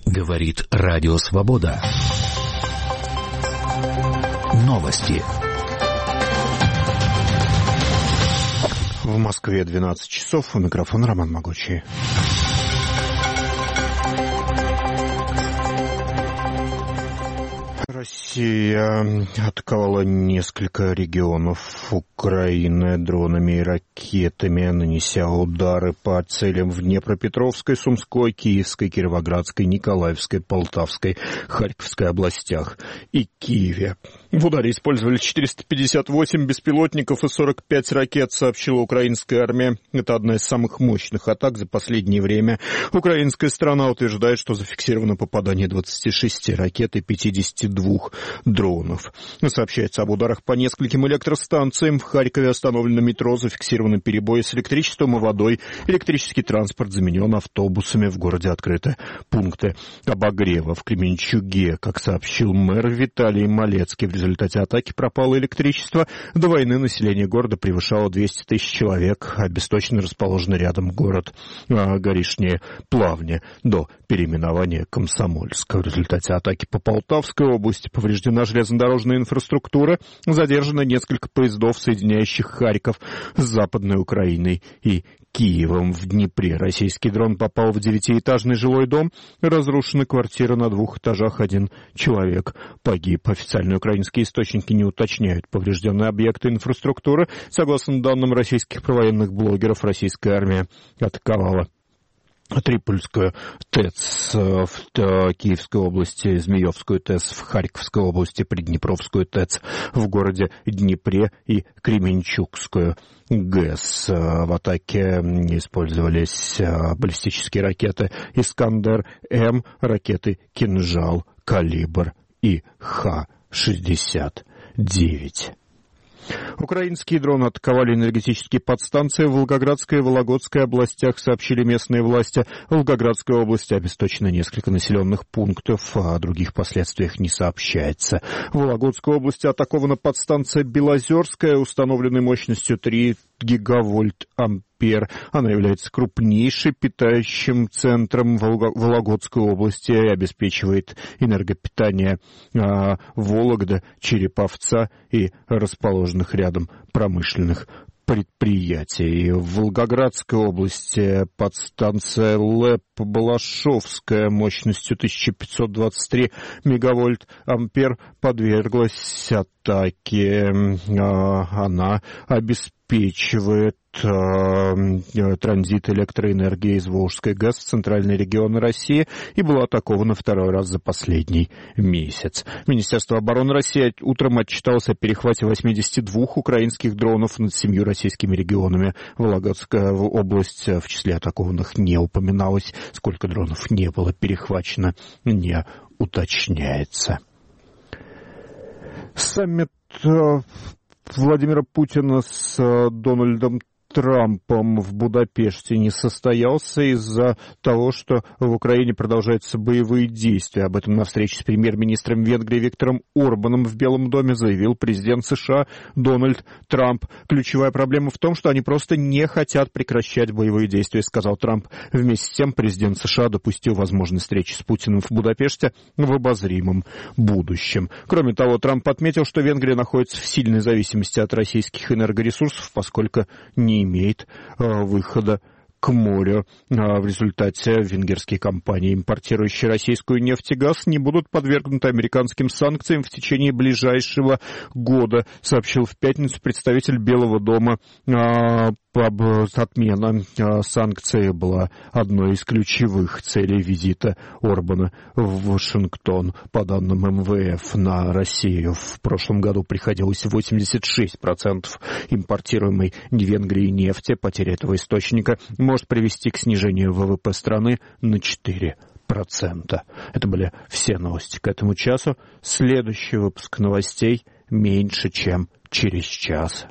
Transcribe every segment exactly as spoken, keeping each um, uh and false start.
Говорит Радио Свобода. Новости. В Москве двенадцать часов. У микрофона Роман Могучий. Россия атаковала несколько регионов Украины дронами и ракетами, нанеся удары по целям в Днепропетровской, Сумской, Киевской, Кировоградской, Николаевской, Полтавской, Харьковской областях и Киеве. В ударе использовали четыреста пятьдесят восемь беспилотников и сорок пять ракет, сообщила украинская армия. Это одна из самых мощных атак за последнее время. Украинская сторона утверждает, что зафиксировано попадание двадцати шести ракет и пятидесяти двух дронов. Сообщается об ударах по нескольким электростанциям. В Харькове остановлено метро, зафиксированы перебои с электричеством и водой. Электрический транспорт заменен автобусами. В городе открыты пункты обогрева. В Кременчуге, как сообщил мэр Виталий Малецкий, в результате атаки пропало электричество. До войны население города превышало двести тысяч человек. Обесточенно расположен рядом город а, Горишние Плавни до переименования Комсомольска. В результате атаки по Полтавской области повреждена железнодорожная инфраструктура. Задержано несколько поездов, соединяющих Харьков с Западной Украиной и Киевом. В Днепре российский дрон попал в девятиэтажный жилой дом. Разрушена квартира на двух этажах. Один человек погиб. Официальные украинские источники не уточняют поврежденные объекты инфраструктуры. Согласно данным российских провоенных блогеров, российская армия атаковала Трипольскую ТЭЦ в Киевской области, Змеевскую ТЭЦ в Харьковской области, Приднепровскую ТЭЦ в городе Днепре и Кременчугскую ГЭС. В атаке использовались баллистические ракеты «Искандер-М», ракеты «Кинжал», «Калибр» и Х шестьдесят девять. Украинские дроны атаковали энергетические подстанции в Волгоградской и Вологодской областях, сообщили местные власти. В Волгоградской области обесточено несколько населенных пунктов, а о других последствиях не сообщается. В Вологодской области атакована подстанция Белозерская, установленной мощностью три гигавольт-ампер. Она является крупнейшим питающим центром Вологодской области и обеспечивает энергопитание а, Вологда, Череповца и расположенных рядом промышленных предприятий. В Волгоградской области подстанция ЛЭП-Балашовская мощностью тысяча пятьсот двадцать три мегавольт-ампер подверглась атаке. Она обеспечивает транзит электроэнергии из Волжской ГЭС в центральные регионы России и была атакована второй раз за последний месяц. Министерство обороны России утром отчиталось о перехвате восьмидесяти двух украинских дронов над семью российскими регионами. Вологодская область в числе атакованных не упоминалась. Сколько дронов не было перехвачено, не уточняется. Саммит Владимира Путина с Дональдом Трампом в Будапеште не состоялся из-за того, что в Украине продолжаются боевые действия. Об этом на встрече с премьер-министром Венгрии Виктором Орбаном в Белом доме заявил президент США Дональд Трамп. Ключевая проблема в том, что они просто не хотят прекращать боевые действия, сказал Трамп. Вместе с тем президент США допустил возможность встречи с Путиным в Будапеште в обозримом будущем. Кроме того, Трамп отметил, что Венгрия находится в сильной зависимости от российских энергоресурсов, поскольку не имеет э, выхода к морю. В результате венгерские компании, импортирующие российскую нефть и газ, не будут подвергнуты американским санкциям в течение ближайшего года, сообщил в пятницу представитель Белого дома. Отмена санкций была одной из ключевых целей визита Орбана в Вашингтон. По данным эм вэ эф, на Россию в прошлом году приходилось восемьдесят шесть процентов импортируемой Венгрии нефти. Потеря этого источника может привести к снижению вэ вэ пэ страны на четыре процента. Это были все новости к этому часу. Следующий выпуск новостей меньше, чем через час.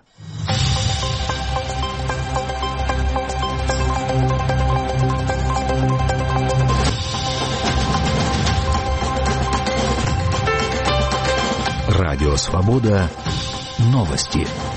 Радио Свобода. Новости.